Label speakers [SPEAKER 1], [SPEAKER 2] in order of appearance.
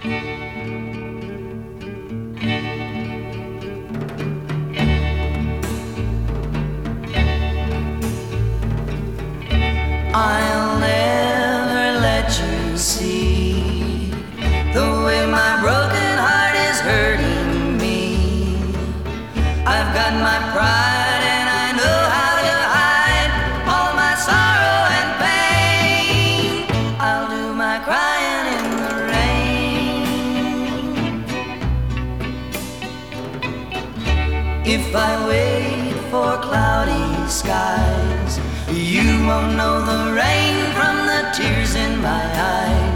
[SPEAKER 1] I'll never let you see the way my broken heart is hurting me. I've got my pride and I know how to hide all my sorrow and pain. I'll do my crying in the rain. If I wait for cloudy skies, you won't know the rain from the tears in my eyes.